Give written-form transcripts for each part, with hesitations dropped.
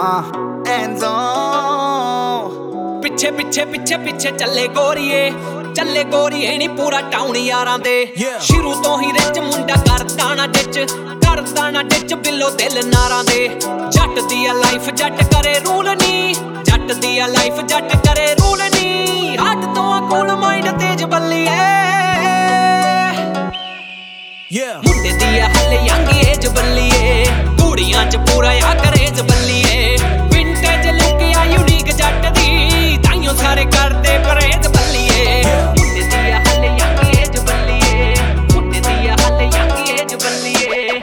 hands on ਪਿੱਛੇ ਪਿੱਛੇ ਪਿੱਛੇ ਪਿੱਛੇ ਚੱਲੇ ਗੋਰੀਏ ਨੀ ਪੂਰਾ ਟਾਊਨ ਯਾਰਾਂ ਦੇ ਸ਼ੁਰੂ ਤੋਂ ਹੀ ਰਿਚ ਮੁੰਡਾ ਕਰਦਾ ਨਾ ਡਿੱਚ ਬਿੱਲੋ ਦਿਲ ਨਾਰਾਂ ਦੇ ਜੱਟ ਦੀ ਆ ਲਾਈਫ ਜੱਟ ਕਰੇ ਰੂਲ ਨੀ ਜੱਟ ਦੀ ਆ ਲਾਈਫ ਜੱਟ ਕਰੇ ਰੂਲ ਨੀ ਹੱਟ ਤੋਂ ਆ ਕੋਲ ਮਾਈਂਡ ਤੇਜ ਬੱਲੀਏ ਮੁੰਡੇ ਦੀ ਆ ਹਲੇ ਯੰਗ ਏਜ ਬੱਲੀਏ ਕੁੜੀਆਂ ਚ ਪੂਰਾ ਆ ਕਰੇਜ ਬੱਲੀਏ ਵਿੰਟੇਜ ਲੁੱਕ ਆ ਯੂਨੀਕ ਜੱਟ ਦੀ ਤਾਈਓ ਸਾਰੇ ਕਰਦੇ ਪਰੇਜ ਬੱਲੀਏ ਮੁੰਡੇ ਦੀ ਆ ਹਲੇ ਯੰਗ ਏਜ ਬੱਲੀਏ ਮੁੰਡੇ ਦੀ ਆ ਹਲੇ ਯੰਗ ਏਜ ਬੱਲੀਏ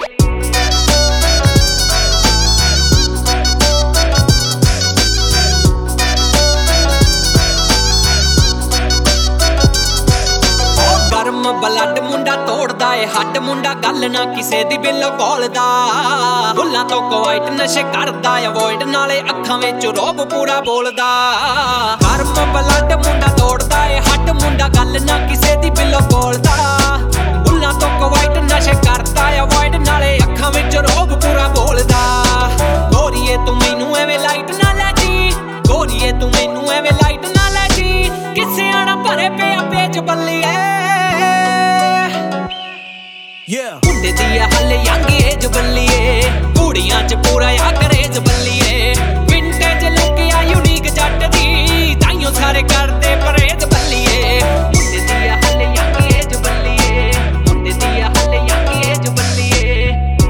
ਬਲੱਡ ਮੁੰਡਾ ਤੋੜਦਾ ਏ ਹੱਡ ਮੁੰਡਾ ਗੱਲ ਨਾ ਕਿਸੇ ਦੀ ਬਿੱਲੋ ਬੋਲਦਾ ਬੁੱਲਾਂ ਤੋਂ ਕੁਆਇਟ ਨਸ਼ੇ ਕਰਦਾ ਅਵੋਇਡ ਨਾਲੇ ਅੱਖਾਂ ਵਿੱਚ ਰੋਬ ਪੂਰਾ ਬੋਲਦਾ ਗਰਮ ਬਲੱਡ ਮੁੰਡਾ ਤੋੜਦਾ ਏ ਹੱਡ ਮੁੰਡਾ ਗੱਲ ਨਾ ਕਿਸੇ ਦੀ ਬਿੱਲੋ ਬੋਲਦਾ ਬੁੱਲਾਂ ਤੋਂ ਕੁਆਇਟ ਨਸ਼ੇ ਕਰਦਾ ਅਵੋਇਡ ਨਾਲੇ ਅੱਖਾਂ ਵਿੱਚ ਰੋਬ ਪੂਰਾ ਬੋਲਦਾ ਗੋਰੀਏ ਤੂੰ ਮੈਨੂੰ ਐਵੇਂ ਲਾਈਟ ਨਾ ਲੈ ਜੀ ਗੋਰੀਏ ਤੂੰ ਮੈਨੂੰ ਐਵੇਂ ਲਾਈਟ ਨਾ ਲੈ ਜੀ ਕਿਸੇ ਆਣਾ ਭਰੇ ਪਿਆ ਪੇਜ ਬੱਲੀਏ ਮੁੰਡੇ ਦੀ ਆ ਹਲੇ ਯੰਗ ਏਜ ਬੱਲੀਏ ਕੁੜੀਆਂ ਚ ਪੂਰਾ ਆ ਕਰੇਜ ਬੱਲੀਏ ਵਿੰਟੇਜ ਲੁੱਕ ਆ ਯੂਨੀਕ ਜੱਟ ਦੀ ਤਾਈਓ ਸਾਰੇ ਕਰਦੇ ਪਰੇਜ ਬੱਲੀਏ ਮੁੰਡੇ ਦੀ ਆ ਹਲੇ ਯੰਗ ਏਜ ਬੱਲੀਏ ਮੁੰਡੇ ਦੀ ਆ ਹਲੇ ਯੰਗ ਏਜ ਬੱਲੀਏ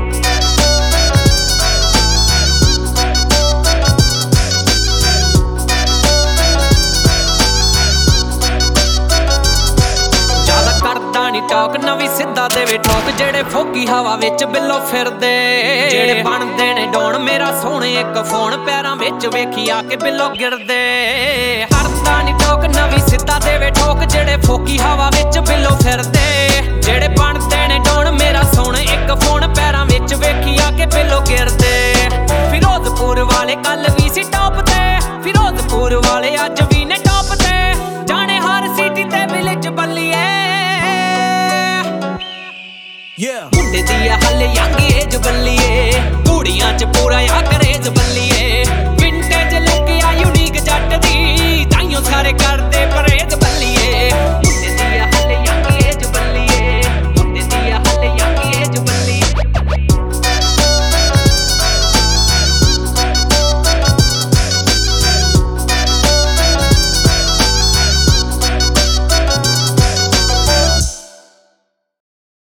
ਜ਼ਿਆਦਾ ਕਰਦਾ ਨੀ ਟਾਕ ਨਵੀਂ ਸਿੱਧਾ ਦੇਵੇ ਠੋਕ ਜਿਹੜੇ ਫੋਕੀ ਹਵਾ ਵਿੱਚ ਬਿੱਲੋ ਫਿਰਦੇ ਜਿਹੜੇ ਬਣਦੇ ਨੇ ਡੋਣ ਮੇਰਾ ਸੋਹਣੇ ਇੱਕ ਫੋਨ ਪੈਰਾਂ ਵਿੱਚ ਵੇਖੀ ਆ ਕੇ ਬਿੱਲੋ ਗਿਰਦੇ ਹਰਦਾ ਨੀ ਟੋਕ ਨਵੀਂ ਸਿੱਧਾ ਦੇਵੇ ਠੋਕ ਜਿਹੜੇ ਫੋਕੀ ਹਵਾ ਵਿੱਚ ਬਿੱਲੋ ਫਿਰਦੇ ਜਿਹੜੇ ਬਣਦੇ ਨੇ ਡੋਣ ਮੇਰਾ ਸੋਹਣੇ ਇੱਕ ਫੋਨ ਪੈਰਾਂ ਵਿੱਚ ਵੇਖੀ ਆ ਕੇ ਬਿੱਲੋ ਗਿਰਦੇ ਫਿਰੋਜ਼ਪੁਰ ਵਾਲੇ ਕੱਲ ਵੀ ਸੀ ਟੌਪ ਤੇ ਫਿਰੋਜ਼ਪੁਰ ਵਾਲੇ ਅੱਜ ਵੀ ਨੇ ਟੌਪ ਤੇ ਜਾਣੇ ਹਰ ਸਿਟੀ ਤੇ ਵਿਲੇਜ ਬੱਲੀਏ ਮੁੰਡੇ ਦੀ ਆ ਹਲੇ ਯੰਗ ਏਜ ਬੱਲੀਏ ਕੁੜੀਆਂ ਚ ਪੂਰਾ ਆ ਕਰੇਜ ਬੱਲੀਏ ਵਿੰਟੇਜ ਲੁੱਕ ਆ ਯੂਨੀਕ ਜੱਟ ਦੀ ਤਾਈਓ ਸਾਰੇ ਕਰਦੇ